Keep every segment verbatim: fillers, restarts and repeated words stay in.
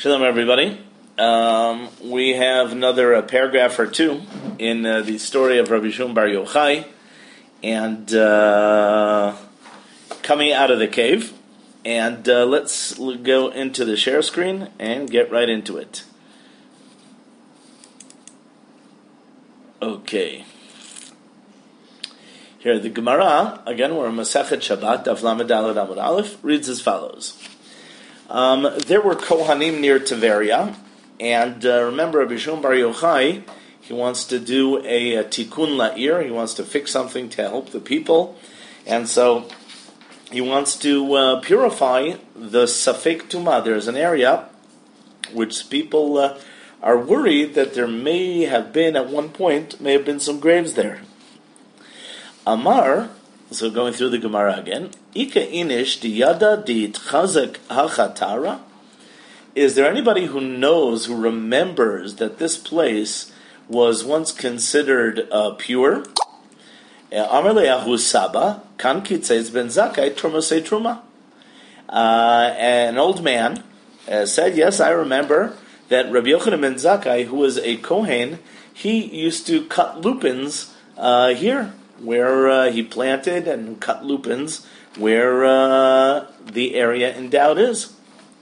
Shalom, everybody. Um, we have another uh, paragraph or two in uh, the story of Rabbi Shimon Bar Yochai and uh, coming out of the cave. And uh, let's go into the share screen and get right into it. Okay. Here, the Gemara, again, we're in Masechet Shabbat, Daf Lamed Daled Amud Aleph, reads as follows. Um, there were Kohanim near Tiberia, and uh, remember, Rabbi Shimon Bar Yochai, he wants to do a, a tikkun la'ir, he wants to fix something to help the people, and so he wants to uh, purify the Safek Tumah. There's an area which people uh, are worried that there may have been, at one point, may have been some graves there. Amar, so going through the Gemara again, Ika inish diyada di'itchazek hachatara. Is there anybody who knows, who remembers that this place was once considered uh, pure? Amar le'ahu saba kan kitzes ben zakai trumosei truma. An old man uh, said, yes, I remember that Rabbi Yochanan ben Zakkai, who was a Kohen, he used to cut lupins uh, here, where uh, he planted and cut lupins, where uh, the area in doubt is.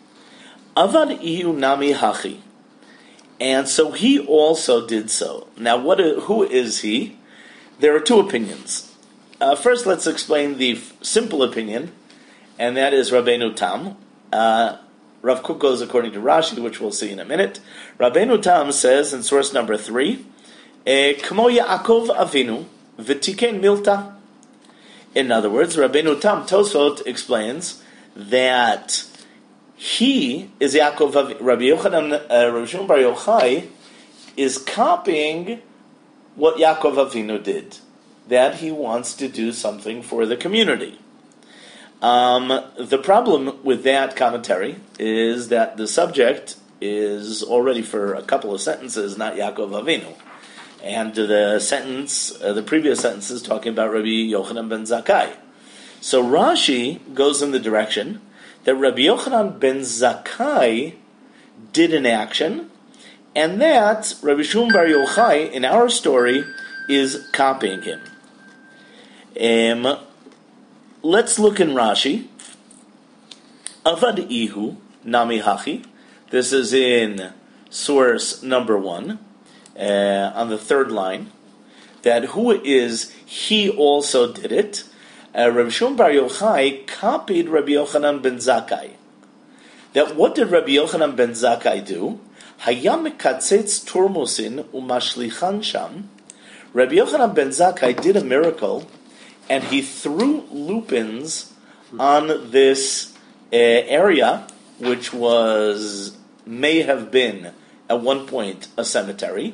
Avad ihu nami hachi. And so he also did so. Now, what? Who is he? There are two opinions. Uh, first, let's explain the f- simple opinion, and that is Rabbeinu Tam. Uh, Rav Kook goes according to Rashi, which we'll see in a minute. Rabbeinu Tam says in source number three, Kmo Yaakov Avinu, V'tiken milta. In other words, Rabbeinu Tam Tosfot explains that he is Yaakov Avinu. Rabbi Yochanan, uh, Rabbi Shimon Bar Yochai is copying what Yaakov Avinu did, that he wants to do something for the community. Um, the problem with that commentary is that the subject is already for a couple of sentences not Yaakov Avinu. And the sentence, uh, the previous sentence is talking about Rabbi Yochanan ben Zakkai. So Rashi goes in the direction that Rabbi Yochanan ben Zakkai did an action, and that Rabbi Shimon Bar Yochai, in our story, is copying him. Um, let's look in Rashi. Avad ihu nami hachi. This is in source number one. Uh, on the third line, that who is he also did it. Uh, Rabbi Shimon Bar Yochai copied Rabbi Yochanan ben Zakkai. That what did Rabbi Yochanan ben Zakkai do? Hayam mekatzetz turmusin umashlichan sham. Rabbi Yochanan ben Zakkai did a miracle, and he threw lupins on this uh, area, which was may have been at one point a cemetery.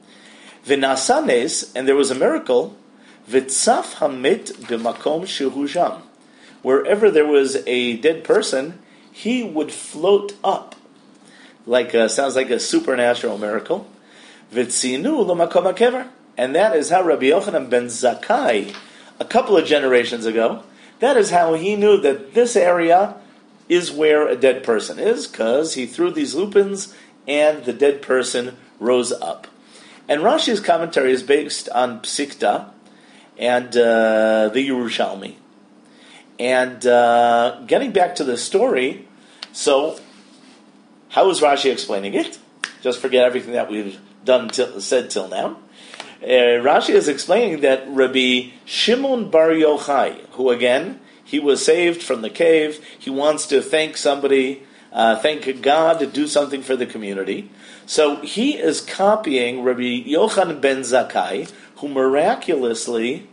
V'nasanes, and there was a miracle. V'tzaf hamit b'makom shehu. Wherever there was a dead person, he would float up. Like a, sounds like a supernatural miracle. V'tzinu l'makom hakever, and that is how Rabbi Yochanan ben Zakkai, a couple of generations ago, that is how he knew that this area is where a dead person is, because he threw these lupins and the dead person rose up. And Rashi's commentary is based on Psikta and uh, the Yerushalmi. And uh, getting back to the story, so how is Rashi explaining it? Just forget everything that we've done till, said till now. Uh, Rashi is explaining that Rabbi Shimon Bar Yochai, who again, he was saved from the cave, he wants to thank somebody, Uh, thank God to do something for the community. So he is copying Rabbi Yochanan ben Zakkai, who miraculously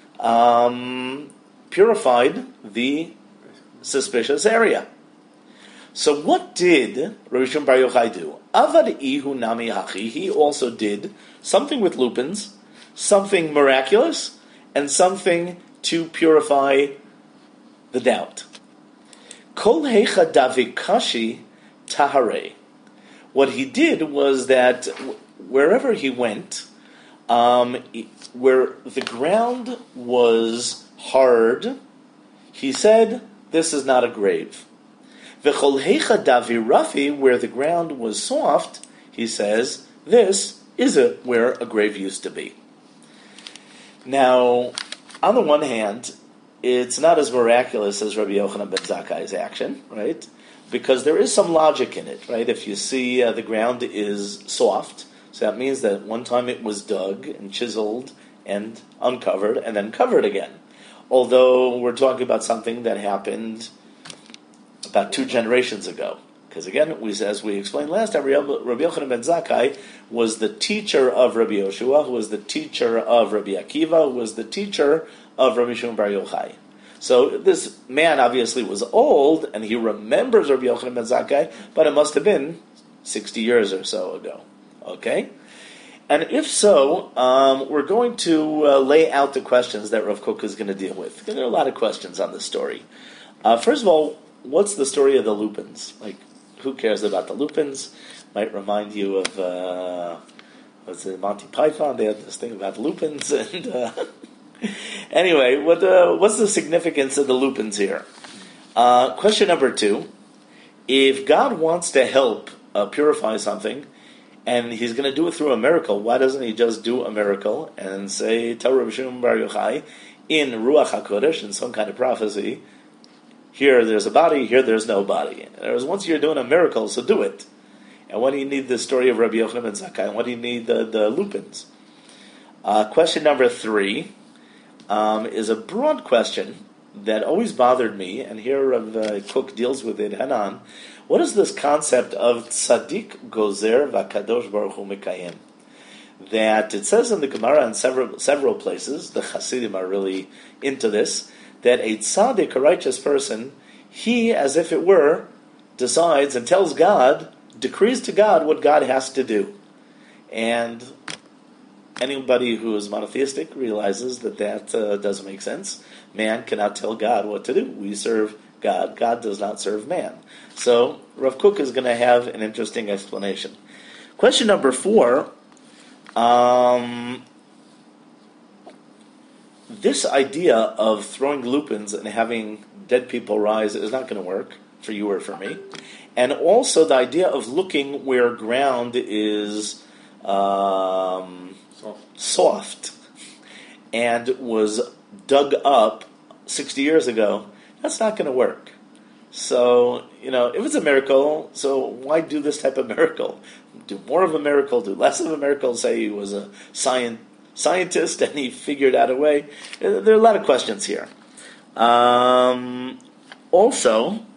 um, purified the suspicious area. So what did Rabbi Shimon Bar Yochai do? Avad ihu nami hachi. He also did something with lupins, something miraculous, and something to purify the doubt. Kol heicha davikashi tahare. What he did was that wherever he went, um, where the ground was hard, he said, "This is not a grave." V'chol heicha davi rafi, where the ground was soft, he says, this is a, where a grave used to be. Now, on the one hand, it's not as miraculous as Rabbi Yochanan ben Zakkai's action, right? Because there is some logic in it, right? If you see uh, the ground is soft, so that means that one time it was dug and chiseled and uncovered and then covered again. Although we're talking about something that happened about two generations ago. Because again, we, as we explained last time, Rabbi Yochanan ben Zakkai was the teacher of Rabbi Yoshua, who was the teacher of Rabbi Akiva, who was the teacher of Rabbi Shimon Bar Yochai. So this man obviously was old, and he remembers Rabbi Yochanan ben Zakkai, but it must have been sixty years or so ago. Okay? And if so, um, we're going to uh, lay out the questions that Rav Kook is going to deal with. There are a lot of questions on this story. Uh, first of all, what's the story of the Lupins? Like, who cares about the Lupins? Might remind you of, uh, what's it, Monty Python? They had this thing about Lupins. And uh, anyway, what uh, what's the significance of the Lupins here? Uh, question number two. If God wants to help uh, purify something, and he's going to do it through a miracle, why doesn't he just do a miracle and say, tell Rabbi Shimon Bar Yochai, in Ruach HaKodesh, in some kind of prophecy, here there's a body, here there's no body. Whereas once you're doing a miracle, so do it. And what do you need the story of Rabbi Yochanan ben Zakkai? And what do you need the, the Lupins? Uh, question number three um, is a broad question that always bothered me, and here Rav uh, Kook deals with it head on. What is this concept of tzaddik gozer v'kadosh baruch hu mekayem? That it says in the Gemara in several several places, the Hasidim are really into this, that a tzaddik, a righteous person, he, as if it were, decides and tells God, decrees to God what God has to do. And anybody who is monotheistic realizes that that uh, doesn't make sense. Man cannot tell God what to do. We serve God. God does not serve man. So Rav Kook is going to have an interesting explanation. Question number four. Um, this idea of throwing lupins and having dead people rise is not going to work for you or for me. And also the idea of looking where ground is um, soft. soft and was dug up sixty years ago, that's not going to work. So, you know, if it's a miracle, so why do this type of miracle? Do more of a miracle, do less of a miracle, say he was a science, scientist and he figured out a way. There are a lot of questions here. Um, also,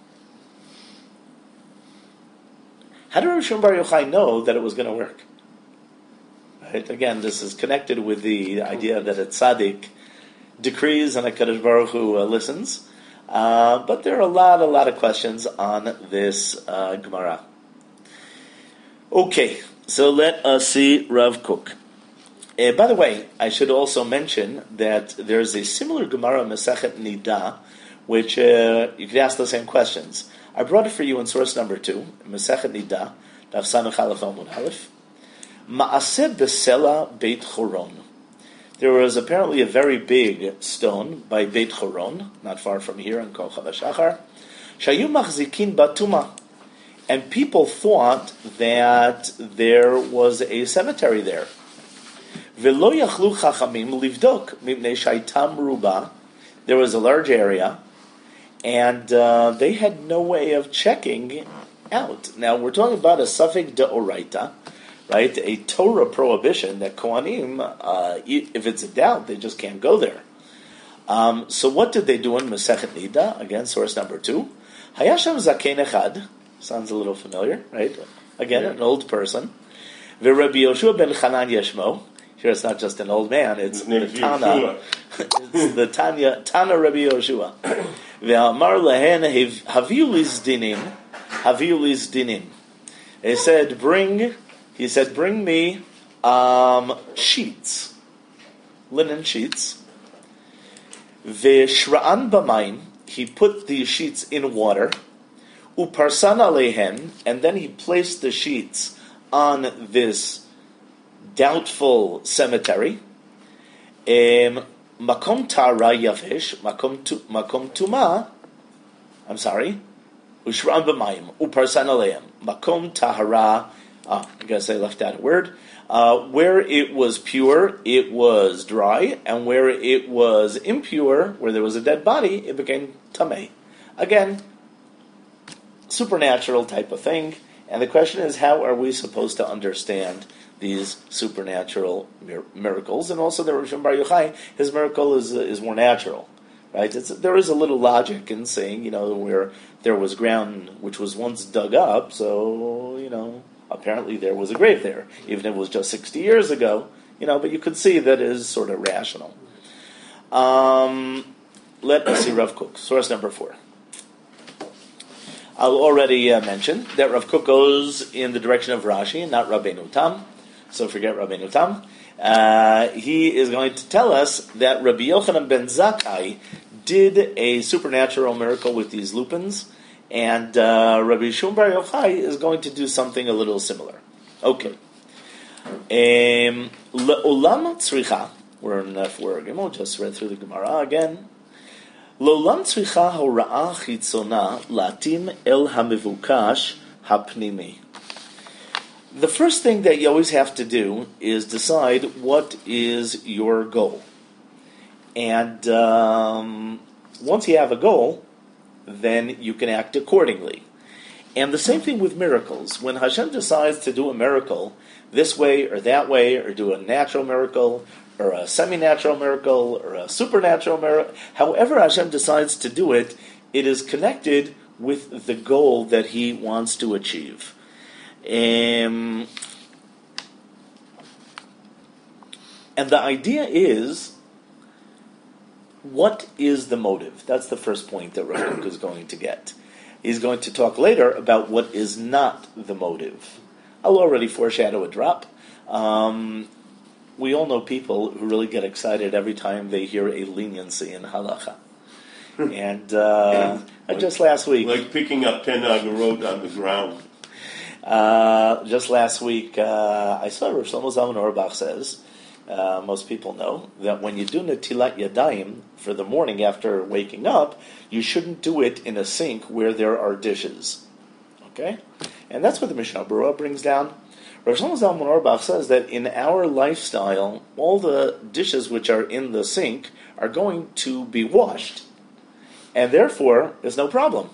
how did Rabbi Shimon Bar Yochai know that it was going to work? Right? Again, this is connected with the idea that a tzaddik decrees and a Kadosh Baruch Hu uh, listens. Uh, but there are a lot, a lot of questions on this uh, Gemara. Okay, so let us see Rav Kook. Uh, by the way, I should also mention that there's a similar Gemara, Masechet Nida, which uh, you could ask the same questions. I brought it for you in source number two, Masechet Nida, Daf Samech Aleph Amud Aleph. Ma'aseh Besela Beit Choron. There was apparently a very big stone by Beit Choron, not far from here in Kochav HaShachar, Shayu Machzikin Batuma. And people thought that there was a cemetery there. V'lo yachlu chachamim livdok mipnei shaitam ruba. There was a large area, and uh, they had no way of checking out. Now, we're talking about a suffix deoraita, right? A Torah prohibition that Kohanim, uh, if it's a doubt, they just can't go there. Um, so what did they do in Masechet Nida? Again, source number two. Hayasham zaken echad. Sounds a little familiar, right? Again, yeah. An old person. V'Rabbi Yoshua ben Chanan Yeshmo. Here it's not just an old man, it's the Tana. It's the Tanya, Tana Rabbi Yoshua. Ve'amar lehen haviu lizdinim, haviu lizdinim. He said, bring, he said, bring me um, sheets, linen sheets. Ve'shra'an b'mayim. He put these sheets in water. Uparsan alehen, and then he placed the sheets on this doubtful cemetery. Makom tara yavesh, makom tuma. I'm sorry. Ushram b'mayim uparsan aleim makom tahara. Ah, I guess I left out a word. Uh, where it was pure, it was dry, and where it was impure, where there was a dead body, it became tamei. Again, supernatural type of thing. And the question is, how are we supposed to understand these supernatural mir- miracles? And also, the Rav Shimon Bar Yochai, his miracle is uh, is more natural, right? It's, there is a little logic in saying, you know, where there was ground which was once dug up, so, you know, apparently there was a grave there, even if it was just sixty years ago, you know, but you could see that it is sort of rational. Um, let us see Rav Kook, source number four. I'll already uh, mention that Rav Kook goes in the direction of Rashi and not Rabbeinu Tam, so forget Rabbeinu Tam. Uh, he is going to tell us that Rabbi Yochanan ben Zakkai did a supernatural miracle with these lupins, and uh, Rabbi Shimon Bar Yochai is going to do something a little similar. Okay. Um, Le'olam tzricha, we're in uh, four Gimel, just read through the Gemara again. Le'olam tzricha hora'ah chitzona latim el hamevukash hapnimi. The first thing that you always have to do is decide what is your goal. And um, once you have a goal, then you can act accordingly. And the same thing with miracles. When Hashem decides to do a miracle this way or that way, or do a natural miracle, or a semi-natural miracle, or a supernatural miracle, however Hashem decides to do it, it is connected with the goal that He wants to achieve. Um, and the idea is, what is the motive? That's the first point that Rav Kook is going to get. He's going to talk later about what is not the motive. I'll already foreshadow a drop. Um, we all know people who really get excited every time they hear a leniency in halacha. And uh, like, just last week... Like picking up ten agarot on the ground. Uh, just last week, uh, I saw Rav Shlomo Zalman Auerbach says, uh, most people know, that when you do Netilat Yadayim for the morning after waking up, you shouldn't do it in a sink where there are dishes. Okay? And that's what the Mishnah Berurah brings down. Rav Shlomo Zalman Auerbach says that in our lifestyle, all the dishes which are in the sink are going to be washed. And therefore, there's no problem.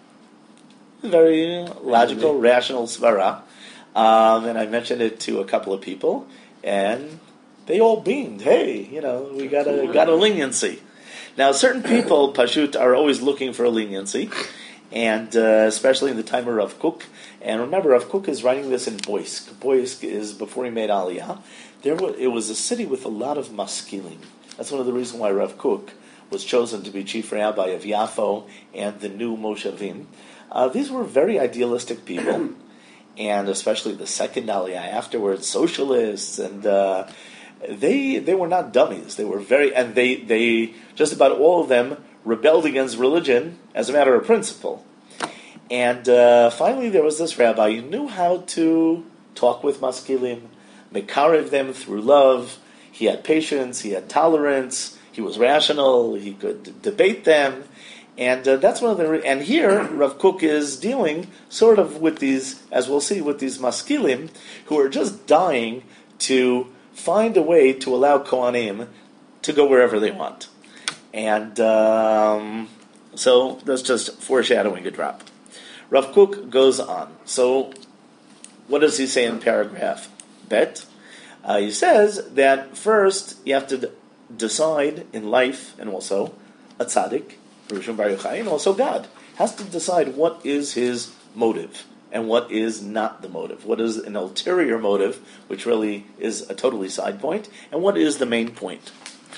Very logical, rational svara. Um, and I mentioned it to a couple of people, and they all beamed. Hey, you know, we got a got a leniency. Now, certain people, pashut, are always looking for a leniency, and uh, especially in the time of Rav Kook. And remember, Rav Kook is writing this in Boysk. Boysk is before he made Aliyah. There was, it was a city with a lot of maskilim. That's one of the reasons why Rav Kook was chosen to be chief rabbi of Yafo and the new Moshavim. Uh, these were very idealistic people, and especially the second Aliyah afterwards, socialists, and uh, they they were not dummies. They were very, and they, they just about all of them rebelled against religion as a matter of principle. And uh, finally, there was this rabbi who knew how to talk with maskilim, mekarev them through love. He had patience, he had tolerance, he was rational, he could debate them. And uh, that's one of the... Re- and here, Rav Kook is dealing sort of with these, as we'll see, with these maskilim, who are just dying to find a way to allow Kohanim to go wherever they want. And um, so that's just foreshadowing a drop. Rav Kook goes on. So what does he say in paragraph Bet? Uh, he says that first you have to d- decide in life, and also a tzaddik, Rav Shimon Bar Yochai, and also God has to decide what is his motive and what is not the motive. What is an ulterior motive, which really is a totally side point, and what is the main point.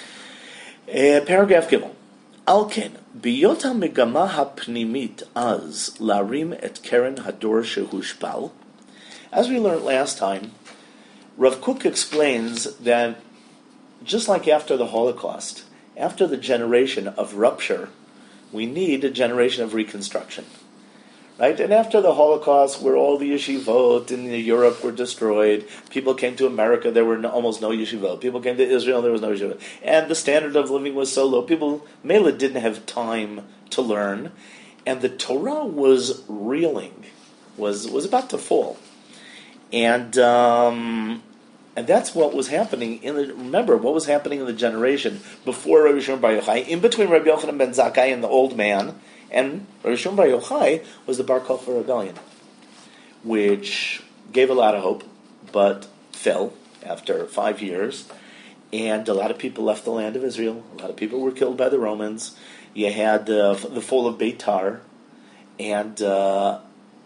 Uh, paragraph Gimel. Alken, biyota megama hapnimit az larim et keren hador shehushpal. As we learned last time, Rav Kook explains that just like after the Holocaust, after the generation of rupture, we need a generation of reconstruction, right? And after the Holocaust, where all the yeshivot in Europe were destroyed, people came to America, there were no, almost no yeshivot. People came to Israel, there was no yeshivot. And the standard of living was so low, people, Mela didn't have time to learn. and the Torah was reeling, was was about to fall, and um, and that's what was happening in the. Remember what was happening in the generation before Rabbi Shimon Bar Yochai, in between Rabbi Yochanan ben Zakkai and the old man, and Rabbi Shimon Bar Yochai was the Bar Kokhba rebellion, which gave a lot of hope, but fell after five years, and a lot of people left the land of Israel. A lot of people were killed by the Romans. You had uh, the fall of Beitar, and uh,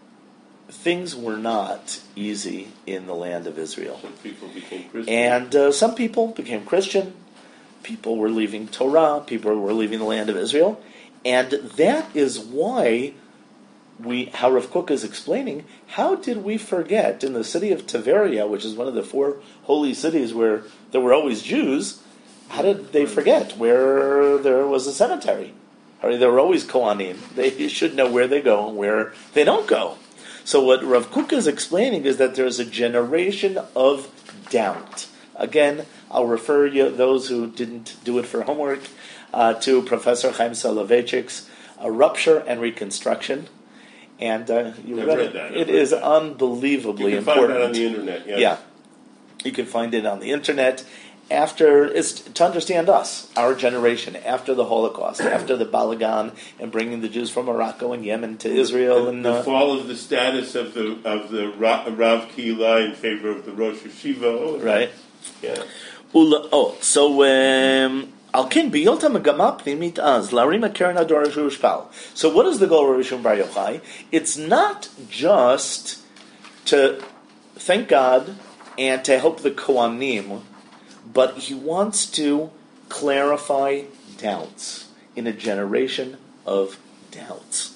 things were not easy in the land of Israel. Some people became Christian. And uh, some people became Christian. People were leaving Torah. People were leaving the land of Israel. And that is why we, how Rav Kook is explaining, how did we forget in the city of Tiberia, which is one of the four holy cities where there were always Jews, how did they forget where there was a cemetery? I mean, there were always Kohanim. They should know where they go and where they don't go. So what Rav Kook is explaining is that there's a generation of doubt. Again, I'll refer you, those who didn't do it for homework, uh, to Professor Chaim Soloveitchik's uh, Rupture and Reconstruction. And uh, you I've read read it. that. I've It read is that. unbelievably You can important. find that on the internet. Yes. Yeah, you can find it on the internet. After it's to understand us, our generation, after the Holocaust, after the Balagan, and bringing the Jews from Morocco and Yemen to Israel, the, and the uh, fall of the status of the of the Ra- Rav Kila in favor of the Rosh Yeshiva. right. Yeah. Ula, oh, so um, Alkin biyolta megama pnimit az larim akeren ador shushpal. So what is the goal of Rabbi Shimon Bar Yochai? It's not just to thank God and to help the Kohanim, but he wants to clarify doubts in a generation of doubts.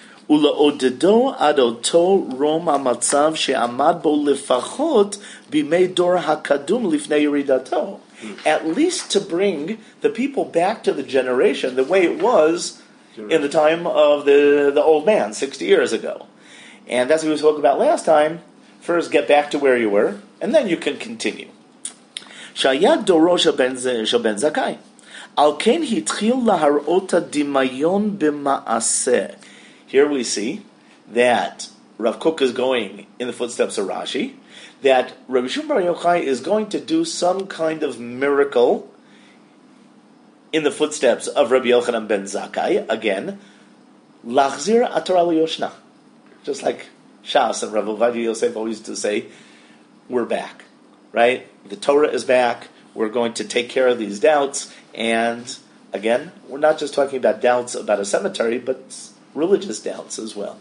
ולעודדו עד אותו רום המצב שעמד בו לפחות בימי דור הקדום לפני ירידתו. At least to bring the people back to the generation the way it was in the time of the, the old man, sixty years ago. And that's what we spoke about last time. First, get back to where you were, and then you can continue. שהיה דורו של בן זכאי. על כן התחיל להראות הדמיון במעשה. Here we see that Rav Kook is going in the footsteps of Rashi, that Rabbi Shimon Bar Yochai is going to do some kind of miracle in the footsteps of Rabbi Yochanan ben Zakkai, again, Lachzir Atorah Liyoshna. Just like Shas and Rav Ovadia Yosef always used to say, we're back, right? The Torah is back, we're going to take care of these doubts, and again, we're not just talking about doubts about a cemetery, but religious doubts as well.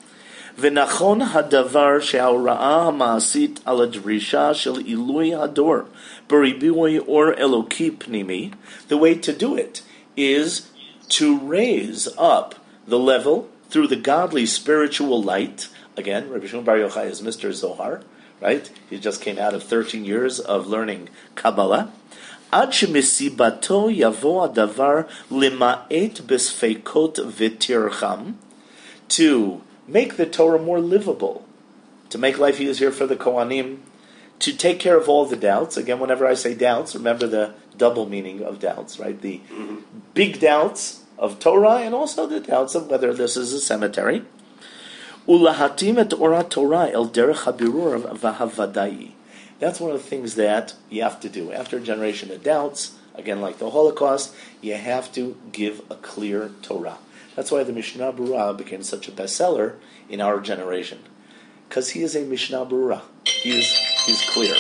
ונכון הדבר שההוראה המעשית על הדרישה של עילוי הדור בריבוי אור אלוקי פנימי, the way to do it is to raise up the level through the godly spiritual light. Again, Rabbi Shimon Bar Yochai is Mister Zohar, right? He just came out of thirteen years of learning Kabbalah. עד שמסיבתו יבוא הדבר למעט בספקות ותרחם, to make the Torah more livable, to make life easier for the Kohanim, to take care of all the doubts. Again, whenever I say doubts, remember the double meaning of doubts, right? The mm-hmm. big doubts of Torah and also the doubts of whether this is a cemetery. Ulahatim et ora Torah el derech habirur v'havadai. That's one of the things that you have to do. After a generation of doubts, again like the Holocaust, you have to give a clear Torah. That's why the Mishnah Berurah became such a bestseller in our generation. Because he is a Mishnah Berurah. He is, he's clear.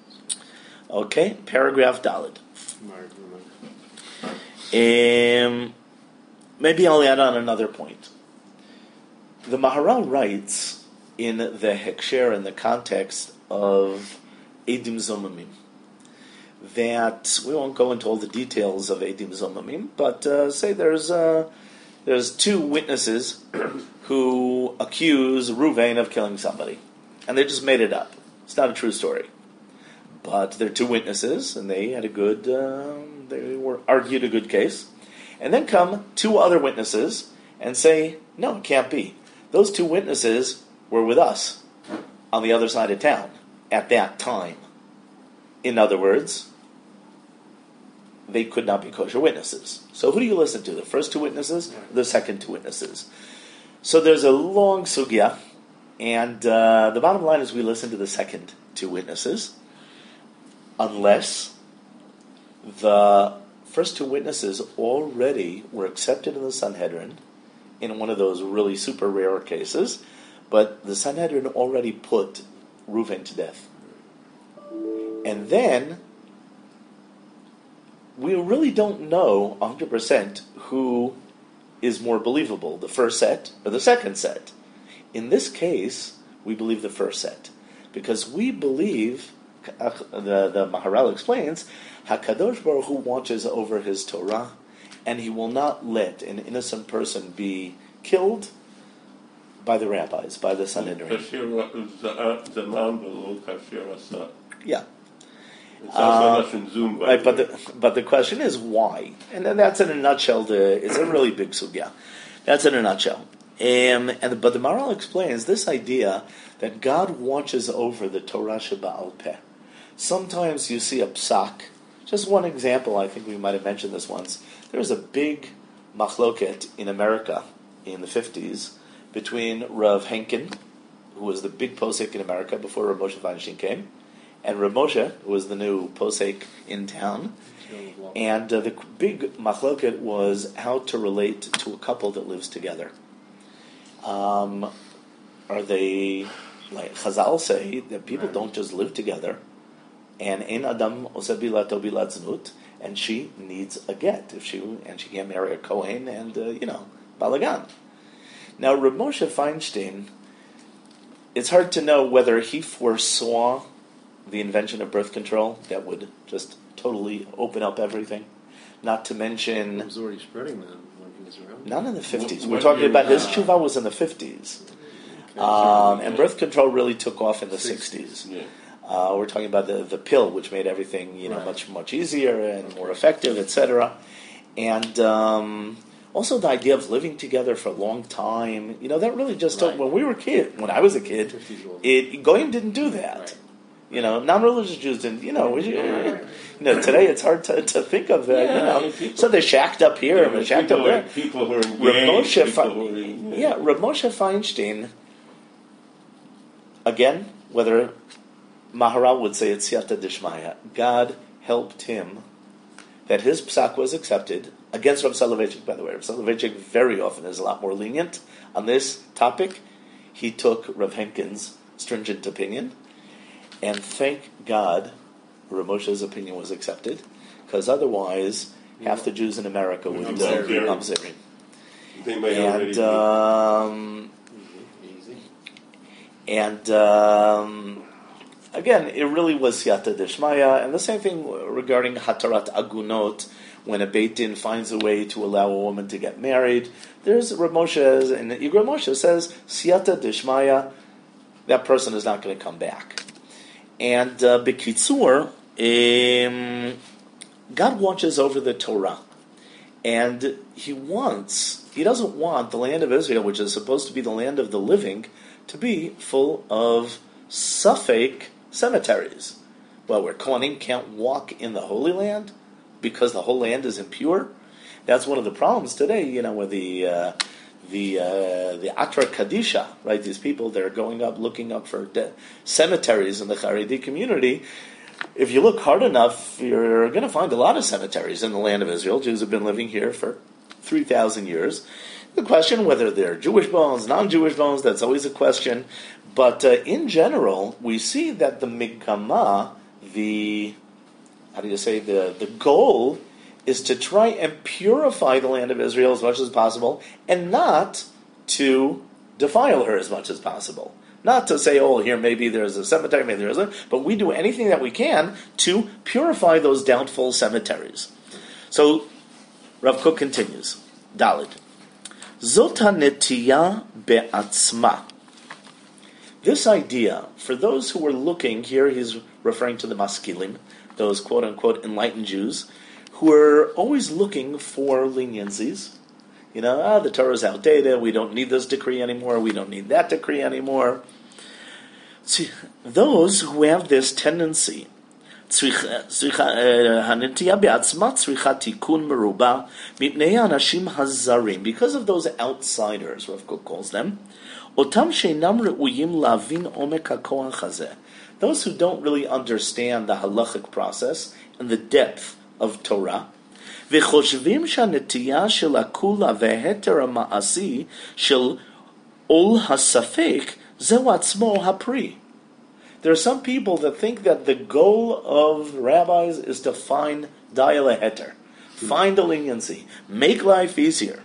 Okay, paragraph Daled. Um, maybe I'll add on another point. The Maharal writes in the Heksher, in the context of Eidim Zomamim, that we won't go into all the details of Eidim Zomamim, but uh, say there's uh, there's two witnesses who accuse Ruvain of killing somebody, and they just made it up. It's not a true story, but they're two witnesses, and they had a good, uh, they were argued a good case, and then come two other witnesses and say, no, it can't be. Those two witnesses were with us on the other side of town at that time. In other words, they could not be kosher witnesses. So who do you listen to? The first two witnesses or the second two witnesses? So there's a long sugya, and uh, the bottom line is we listen to the second two witnesses, unless the first two witnesses already were accepted in the Sanhedrin in one of those really super rare cases, but the Sanhedrin already put Reuven to death. And then we really don't know one hundred percent who is more believable, the first set or the second set. In this case, we believe the first set, because we believe, the, the Maharal explains, HaKadosh Baruch Hu watches over his Torah, and he will not let an innocent person be killed by the rabbis, by the Sanhedrin. Yeah. Uh, right, but the, but the question is why, and then that's in a nutshell. The it's a really big sugya. That's in a nutshell. Um, and but the Maharal explains this idea that God watches over the Torah Sheba'al Peh. Sometimes you see a psak. Just one example. I think we might have mentioned this once. There was a big machloket in America in the fifties between Rav Henkin, who was the big posek in America before Rav Moshe Feinstein came, and Rav Moshe, who was the new posek in town. And uh, the big machloket was how to relate to a couple that lives together. Um, are they, like Chazal say, that people don't just live together, and Ein Adam Oseh Bilato Bilat Znut, and she needs a get if she and she can't marry a Kohen, and uh, you know, balagan. Now, Rav Moshe Feinstein, it's hard to know whether he foresaw the invention of birth control that would just totally open up everything. Not to mention, it was already spreading then when he was around. Not in the fifties. What, We're what talking about year, his uh, tshuva was in the fifties, Okay. um, and birth control really took off in the sixties. Yeah. Uh, we're talking about the, the pill, which made everything you know Right. much much easier and more effective, et cetera. And um, also the idea of living together for a long time. You know that really just Right. when we were kid, when I was a kid, fifties old. it Goyim didn't do that. Right. You know, non-religious Jews didn't. You know, we, you know, today it's hard to, to think of that. Yeah, you know, I mean, people- so they're shacked up here and they're shacked up people, there. are, people who are engaged, Rav Moshe, people Fe- who are in, yeah, Rav Moshe Feinstein. Again, whether Maharal would say it's Siyata Dishmaya, God helped him that his psak was accepted against Rav Soloveitchik. By the way, Rav Soloveitchik very often is a lot more lenient on this topic. He took Rav Henkin's stringent opinion. And thank God Rav Moshe's opinion was accepted, because otherwise half the Jews in America would uh, be Mamzerim. mamzerim. They may already And be. um, Easy. and um, again, it really was siyata deshmaya. And the same thing regarding hatarat agunot, when a Beit Din finds a way to allow a woman to get married. There's Rav Moshe, and Igra Moshe says siyata deshmaya. That person is not going to come back. And uh, Bekitzur, um, God watches over the Torah. And He wants, He doesn't want the land of Israel, which is supposed to be the land of the living, to be full of suffix cemeteries. Well, where Kohanim can't walk in the Holy Land because the whole land is impure. That's one of the problems today, you know, with the... Uh, the uh, the Atra Kadisha, right? These people, they're going up, looking up for de- cemeteries in the Haredi community. If you look hard enough, you're going to find a lot of cemeteries in the land of Israel. Jews have been living here for three thousand years. The question whether they're Jewish bones, non-Jewish bones, that's always a question. But uh, in general, we see that the Migama, the, how do you say, the, the goal is to try and purify the land of Israel as much as possible, and not to defile her as much as possible. Not to say, oh, here maybe there's a cemetery, maybe there isn't, but we do anything that we can to purify those doubtful cemeteries. So, Rav Kook continues, Dalit. Zota netiya be'atzma. This idea, for those who were looking, here he's referring to the maskilim, those quote-unquote enlightened Jews, who are always looking for leniencies. You know, ah, the Torah is outdated, we don't need this decree anymore, we don't need that decree anymore. See, those who have this tendency הנטייה בעצמה צריכה תיקון מרובה מפני האנשים הזרים, because of those outsiders, Rav Kook calls them, אותם שאינם ראויים להבין עומק הכוח הזה, those who don't really understand the halachic process and the depth of Torah, וחושבים שהנטייה של הכולה וההתר המעשי של עול הספק זהו עצמו הפרי. There are some people that think that the goal of rabbis is to find dial a heter, find a leniency, make life easier.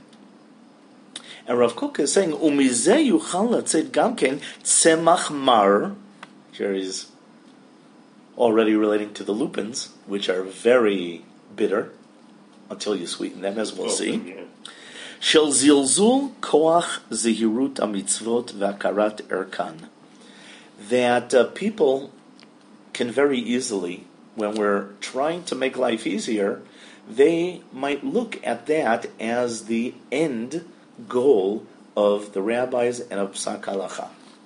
And Rav Kook is saying, "Umize yuchal latzet gamken tzemach mar." Here he's already relating to the lupins, which are very bitter until you sweeten them, as we'll see. Shel zilzul koach zehirut hamitzvot v'akarat erkan. That uh, people can very easily, when we're trying to make life easier, they might look at that as the end goal of the rabbis and of Psak Halacha.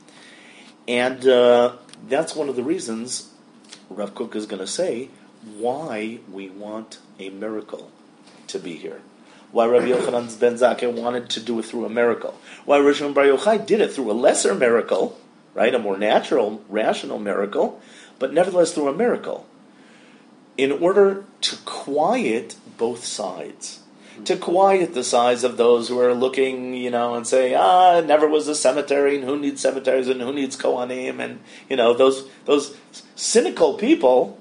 And uh, that's one of the reasons Rav Kook is going to say why we want a miracle to be here. Why Rabbi Yochanan ben Zakkai wanted to do it through a miracle. Why Rosh Bar Yochai did it through a lesser miracle, right, a more natural, rational miracle, but nevertheless through a miracle, in order to quiet both sides. To quiet the sides of those who are looking, you know, and say, ah, it never was a cemetery, and who needs cemeteries, and who needs Kohanim, and, you know, those those cynical people.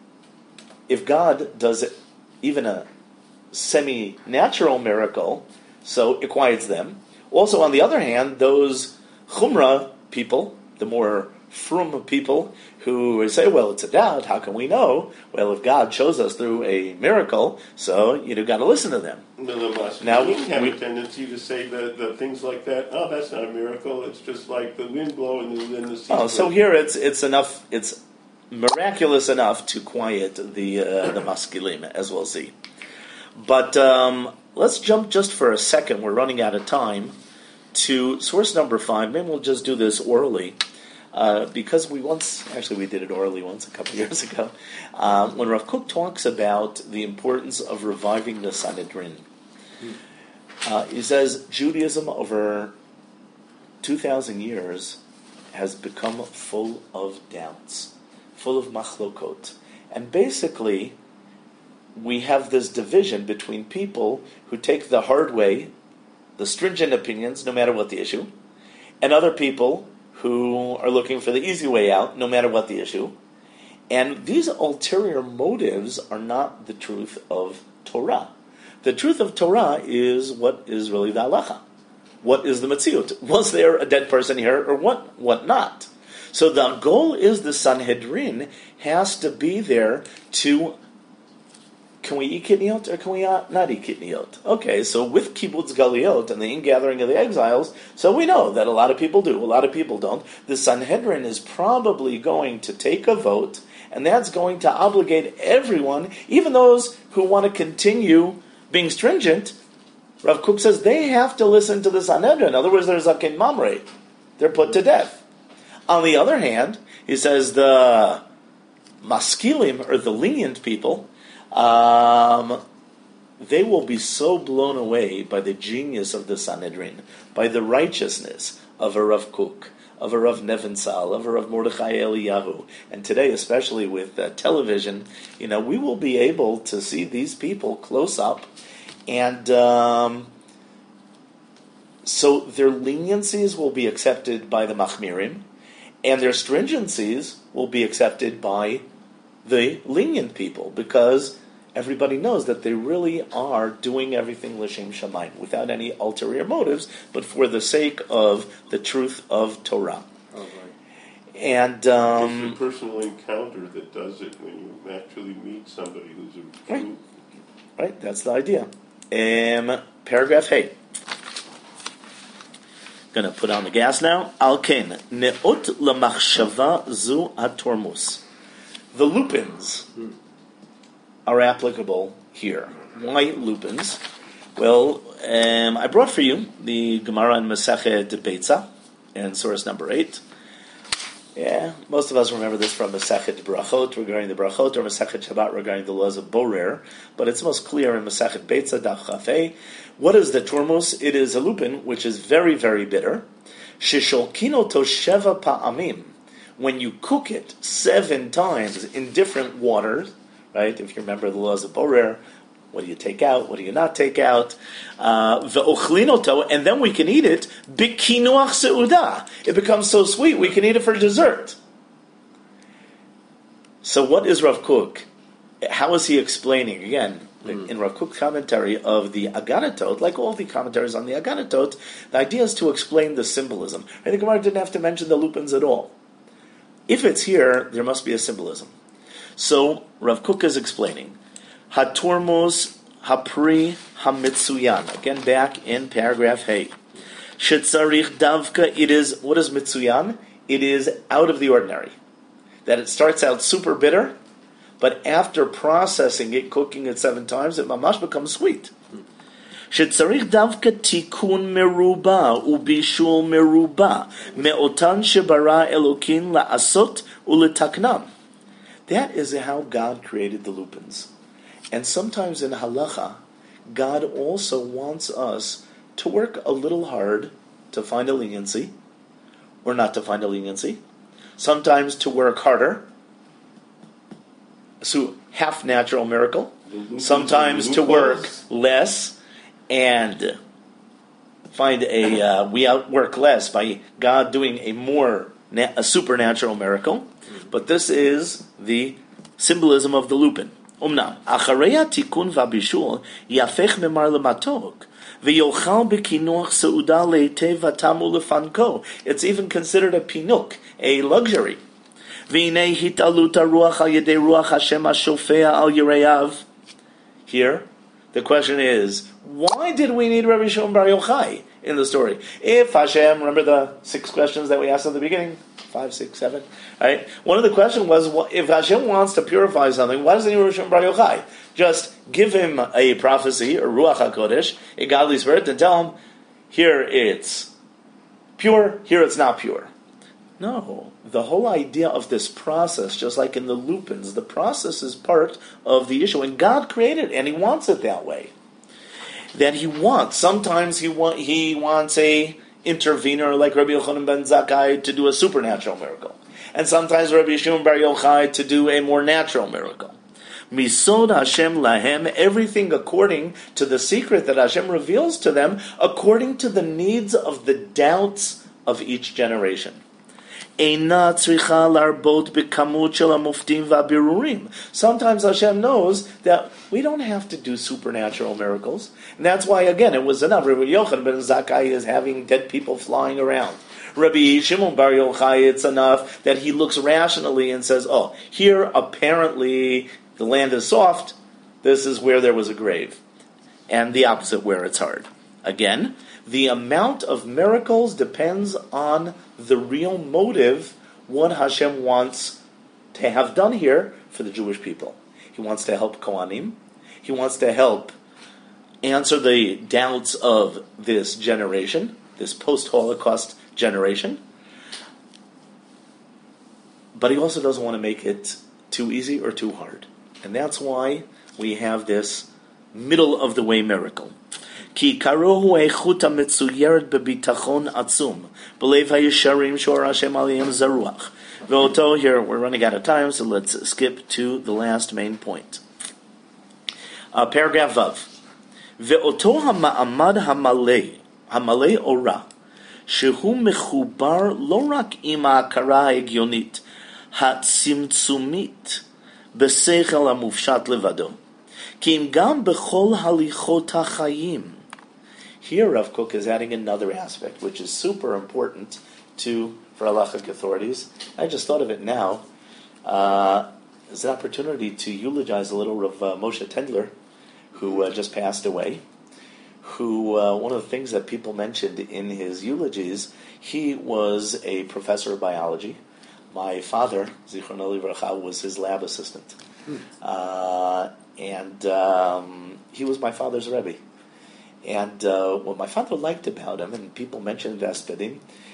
If God does it, even a semi-natural miracle, so it quiets them. Also, on the other hand, those Chumrah people, the more frum people, who say, well, it's a doubt, how can we know? Well, if God shows us through a miracle, so you've got to listen to them. Now, we have we, a tendency to say that the things like that, oh, that's not a miracle, it's just like the wind blowing and the sea. Oh, so here it's it's enough, it's miraculous enough to quiet the uh, the maskilim, as we'll see. But um, let's jump just for a second, we're running out of time, to source number five. Maybe we'll just do this orally. Uh, because we once, actually we did it orally once a couple of years ago, uh, when Rav Kook talks about the importance of reviving the Sanhedrin. Uh, he says Judaism over two thousand years has become full of doubts, full of machlokot. And basically, we have this division between people who take the hard way, the stringent opinions, no matter what the issue, and other people who are looking for the easy way out, no matter what the issue. And these ulterior motives are not the truth of Torah. The truth of Torah is what is really the halacha. What is the metziut? Was there a dead person here, or what, what not? So the goal is the Sanhedrin has to be there to, can we eat kitniot or can we not eat kitniot? Okay, so with kibbutz galiot and the ingathering of the exiles, so we know that a lot of people do, a lot of people don't. The Sanhedrin is probably going to take a vote, and that's going to obligate everyone, even those who want to continue being stringent. Rav Kook says they have to listen to the Sanhedrin. In other words, there's a kin mamre. They're put to death. On the other hand, he says the maskilim, or the lenient people, Um, they will be so blown away by the genius of the Sanhedrin, by the righteousness of a Rav Kook, of a Rav Nevinsal, of a Rav Mordechai Eliyahu. And today, especially with uh, television, you know, we will be able to see these people close up, and um, so their leniencies will be accepted by the Machmirim, and their stringencies will be accepted by the lenient people, because everybody knows that they really are doing everything l'shem shamayim, without any ulterior motives, but for the sake of the truth of Torah. Oh, right. And um, it's your personal encounter that does it, when you actually meet somebody who's a true. Right, right. That's the idea. Um, paragraph Hey. Gonna put on the gas now. Al ken neot lamachshava zu atormus. The lupins are applicable here. Why lupins? Well, um, I brought for you the Gemara in Masechet Beitza, and source number eight. Yeah, most of us remember this from Masechet Brachot regarding the Brachot, or Masechet Shabbat regarding the laws of Borer, but it's most clear in Masechet Beitza Daf Chafei. What is the turmus? It is a lupin, which is very, very bitter. Shisholkino to sheva pa'amim. When you cook it seven times in different waters, right? If you remember the laws of Borer, what do you take out? What do you not take out? Ve'ochlinoto, and then we can eat it. Bikinuach seudah. It becomes so sweet we can eat it for dessert. So what is Rav Kook? How is he explaining? Again, mm. in Rav Kook's commentary of the Aganatot, like all the commentaries on the Aganatot, the idea is to explain the symbolism. And the Gemara didn't have to mention the lupins at all. If it's here, there must be a symbolism. So Rav Kook is explaining. Haturmos hapri hamitsuyan. Again, back in paragraph Hey. Shetzarich davka. It is, what is mitsuyan? It is out of the ordinary. That it starts out super bitter, but after processing it, cooking it seven times, it mamash becomes sweet. Shetzarich davka tikun meruba ubishul meruba meotan shebara elokin laasot uletaknam. That is how God created the lupins. And sometimes in halacha, God also wants us to work a little hard to find a leniency, or not to find a leniency. Sometimes to work harder, so half natural miracle. Sometimes to work less and find a uh, we outwork less by God doing a more na- a supernatural miracle. But this is the symbolism of the lupin. Umnam, achareya tikun v'abishul yafech memar lematok v'yochal b'kinuach seuda leitev v'tamu lefanko. It's even considered a pinuk, a luxury. V'inei hitaluta ruach al yedei ruach Hashem hashofea al yireyav. Here, the question is, why did we need Rabbi Shimon Bar Yochai in the story? If Hashem, remember the six questions that we asked at the beginning? Five, six, seven. Right? One of the questions was, if Hashem wants to purify something, why does he need Rabbi Shimon Bar Yochai? Just give him a prophecy, or Ruach HaKodesh, a godly spirit, and tell him, here it's pure, here it's not pure. No. The whole idea of this process, just like in the lupins, the process is part of the issue. And God created it, and he wants it that way. That he wants. Sometimes he, want, he wants a intervener like Rabbi Yochanan ben Zakkai to do a supernatural miracle. And sometimes Rabbi Shimon Bar Yochai to do a more natural miracle. Misod Hashem lahem, everything according to the secret that Hashem reveals to them, according to the needs of the doubts of each generation. Sometimes Hashem knows that we don't have to do supernatural miracles. And that's why, again, it was enough. Rabbi Yochanan ben Zakkai is having dead people flying around. Rabbi Shimon Bar Yochai, it's enough that he looks rationally and says, oh, here apparently the land is soft. This is where there was a grave. And the opposite, where it's hard. Again, the amount of miracles depends on the real motive, what Hashem wants to have done here for the Jewish people. He wants to help Kohanim. He wants to help answer the doubts of this generation, this post-Holocaust generation. But he also doesn't want to make it too easy or too hard. And that's why we have this middle-of-the-way miracle. Ki karohu eichut hamitzuyeret bebitachon atzum b'leiv hayesharim shor Hashem aliyim zaruach. V'oto, here we're running out of time, so let's skip to the last main point. Uh, paragraph Vav. Ve'oto hama'amad hamalei hamalei ora shehu mechubar lo rak im ha'akara ha'egionit ha'tzimtzumit b'seichel hamufshat levado ki im gam b'chol halichot ha'chayim. Here Rav Kook is adding another aspect, which is super important to for halachic authorities. I just thought of it now. Uh, it's an opportunity to eulogize a little Rav uh, Moshe Tendler, who uh, just passed away. Who uh, one of the things that people mentioned in his eulogies, he was a professor of biology. My father, Zichrono Livracha, was his lab assistant, hmm. uh, and um, he was my father's Rebbe. And uh, what my father liked about him, and people mentioned Vespedim,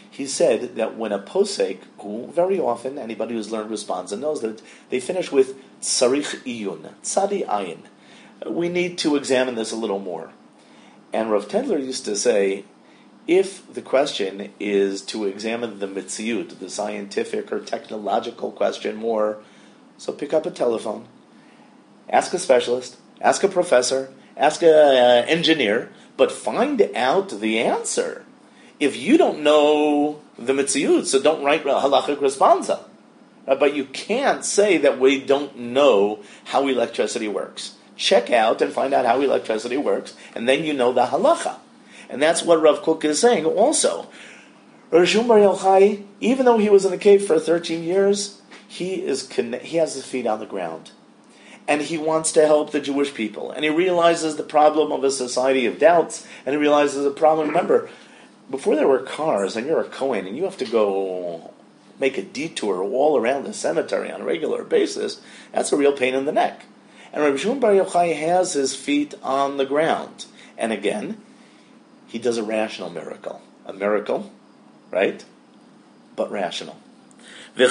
he said that when a posek, who very often, anybody who's learned responsa knows that they finish with tsarich iyun, tzadi ayin. We need to examine this a little more. And Rav Tendler used to say, if the question is to examine the mitziyut, the scientific or technological question more, so pick up a telephone, ask a specialist, ask a professor, ask an uh, engineer, but find out the answer. If you don't know the mitziyut, so don't write halachic responsa. Uh, but you can't say that we don't know how electricity works. Check out and find out how electricity works, and then you know the halacha. And that's what Rav Kook is saying also. Rishon Bar Yochai, even though he was in a cave for thirteen years, he is he has his feet on the ground. And he wants to help the Jewish people. And he realizes the problem of a society of doubts, and he realizes the problem. Remember, before there were cars, and you're a Kohen, and you have to go make a detour all around the cemetery on a regular basis, that's a real pain in the neck. And Rabbi Shimon Bar Yochai has his feet on the ground. And again, he does a rational miracle. A miracle, right? But rational. Again,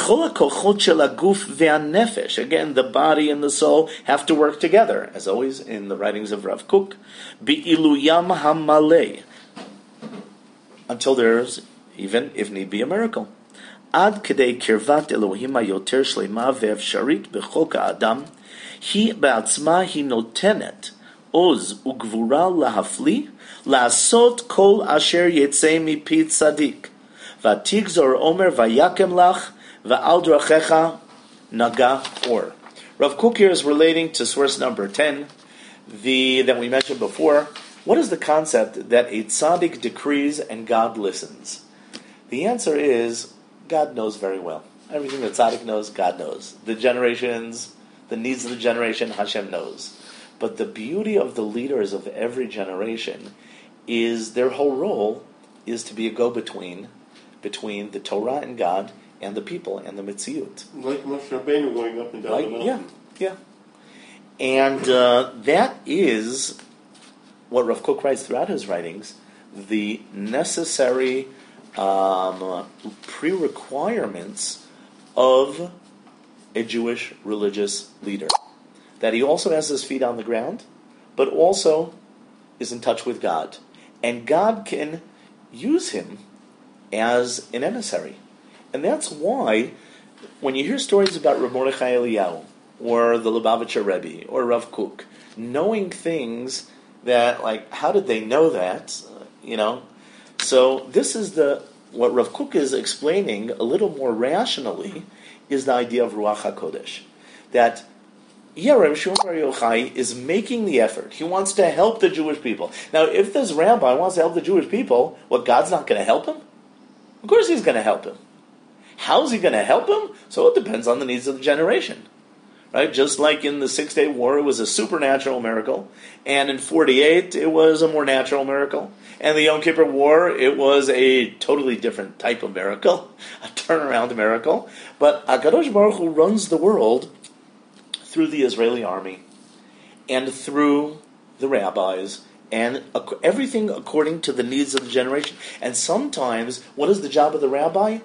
the body and the soul have to work together, as always in the writings of Rav Kook. Bi'iluyam hamalei. Until there's, even if need be, a miracle. Ad kedei kirvat Elohim hayoter shlema ve'efsharit b'chol ka'adam. Hi ba'atzma hi notenet oz ugvura lahafli la'asot kol asher yetzei mipi tzadik v'tigzor omer vayakem lach v'al drachecha naga or. Rav Kook here is relating to source number ten, the that we mentioned before. What is the concept that a tzaddik decrees and God listens? The answer is God knows very well. Everything that tzaddik knows, God knows. The generations, the needs of the generation, Hashem knows. But the beauty of the leaders of every generation is their whole role is to be a go-between between the Torah and God and the people and the Mitziyut. Like Moshe Rabbeinu going up and down like, the mountain. Yeah, yeah. And uh, that is what Rav Kook writes throughout his writings, the necessary um, pre-requirements of a Jewish religious leader. That he also has his feet on the ground, but also is in touch with God. And God can use him as an emissary. And that's why, when you hear stories about Reb Mordechai Eliyahu, or the Lubavitcher Rebbe, or Rav Kook, knowing things that, like, how did they know that? Uh, you know? So this is the, what Rav Kook is explaining a little more rationally, is the idea of Ruach HaKodesh. That, yeah, Rabbi Shimon Bar Yochai is making the effort. He wants to help the Jewish people. Now, if this rabbi wants to help the Jewish people, what, God's not going to help him? Of course he's going to help him. How's he going to help him? So it depends on the needs of the generation. Right? Just like in the Six-Day War, it was a supernatural miracle. And in forty-eight, it was a more natural miracle. And the Yom Kippur War, it was a totally different type of miracle. A turnaround miracle. But HaKadosh Baruch Hu runs the world through the Israeli army and through the rabbis and everything according to the needs of the generation. And sometimes, what is the job of the rabbi?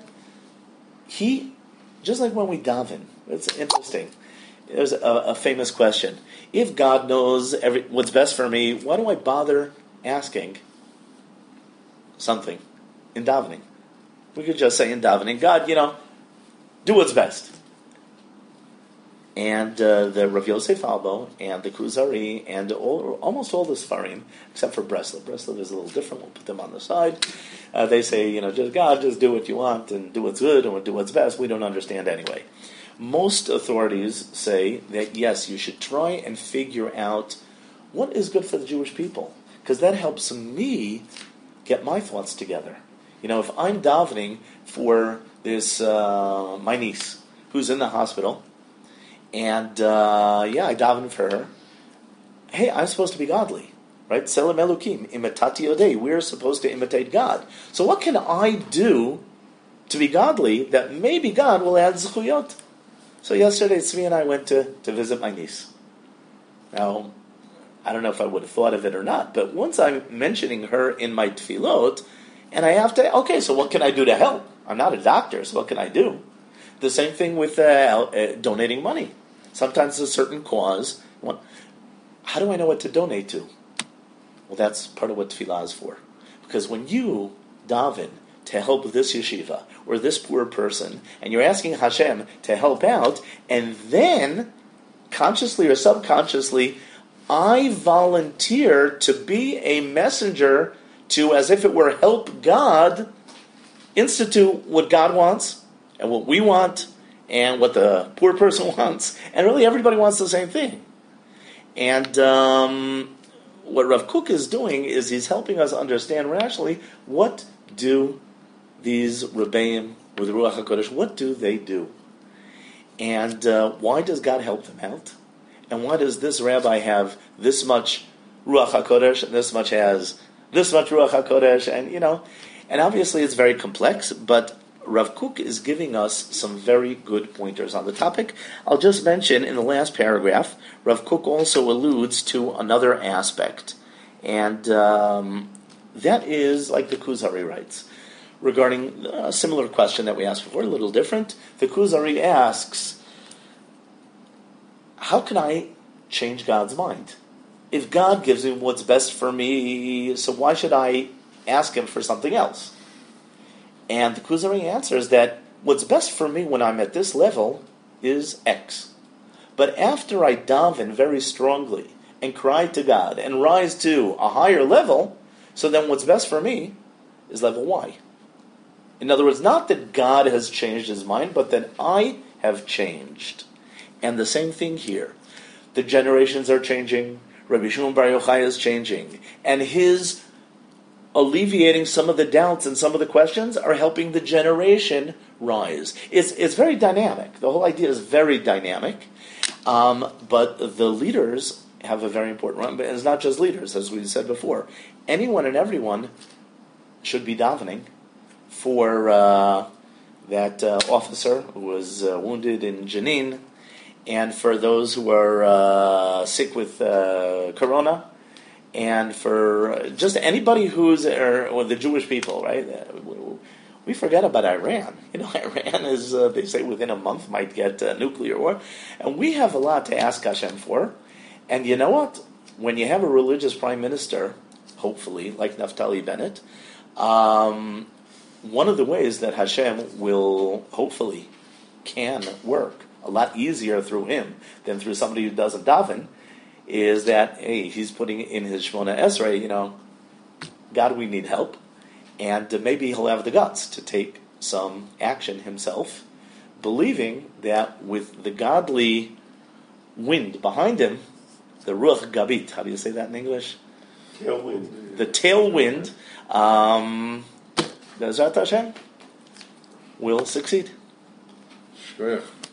He, just like when we daven, it's interesting. There's a, a famous question. If God knows every, what's best for me, why do I bother asking something in davening? We could just say in davening, God, you know, do what's best. And uh, the Rav Yosef Albo and the Kuzari and all, almost all the Sfarim, except for Breslov. Breslov is a little different. We'll put them on the side. Uh, they say, you know, just God, just do what you want and do what's good and do what's best. We don't understand anyway. Most authorities say that, yes, you should try and figure out what is good for the Jewish people, because that helps me get my thoughts together. You know, if I'm davening for this, uh, my niece, who's in the hospital, and, uh, yeah, I daven for her, hey, I'm supposed to be godly, right? Selim Elokim, imitati odei, we're supposed to imitate God. So what can I do to be godly that maybe God will add zechuyot? So yesterday, Tzvi and I went to, to visit my niece. Now, I don't know if I would have thought of it or not, but once I'm mentioning her in my tefillot, And I have to, okay, so what can I do to help? I'm not a doctor, so what can I do? The same thing with uh, uh, donating money. Sometimes a certain cause. Well, how do I know what to donate to? Well, that's part of what tefillah is for. Because when you daven to help this yeshiva or this poor person, and you're asking Hashem to help out, and then, consciously or subconsciously, I volunteer to be a messenger to, as if it were help God, institute what God wants, and what we want, and what the poor person wants, and really everybody wants the same thing. And um, what Rav Kook is doing is he's helping us understand rationally, what do these Rebbeim with Ruach HaKodesh, what do they do? And uh, why does God help them out? And why does this rabbi have this much Ruach HaKodesh, and this much has this much Ruach HaKodesh, and you know, and obviously it's very complex, but Rav Kook is giving us some very good pointers on the topic. I'll just mention in the last paragraph, Rav Kook also alludes to another aspect, and um, that is, like the Kuzari writes, regarding a similar question that we asked before, a little different. The Kuzari asks, how can I change God's mind? If God gives me what's best for me, so why should I ask Him for something else? And the Kuzari answers that what's best for me when I'm at this level is X. But after I daven very strongly and cry to God and rise to a higher level, so then what's best for me is level Y. In other words, not that God has changed His mind, but that I have changed. And the same thing here. The generations are changing. Rabbi Shimon Bar Yochai is changing. And his alleviating some of the doubts and some of the questions are helping the generation rise. It's it's very dynamic. The whole idea is very dynamic. Um, but the leaders have a very important role. But it's not just leaders, as we said before. Anyone and everyone should be davening for uh, that uh, officer who was uh, wounded in Jenin, and for those who are uh, sick with uh, corona, and for just anybody who's, or, or the Jewish people, right? We forget about Iran. You know, Iran is, uh, they say, within a month might get uh, nuclear war. And we have a lot to ask Hashem for. And you know what? When you have a religious prime minister, hopefully, like Naftali Bennett, um, one of the ways that Hashem will, hopefully, can work a lot easier through him than through somebody who doesn't daven, is that, hey, he's putting in his Shemona Esrei, you know, God, we need help. And uh, maybe he'll have the guts to take some action himself, believing that with the godly wind behind him, the Ruach Gabit, how do you say that in English? Tailwind. The tailwind, um, Bezrat Hashem, will succeed. Sure.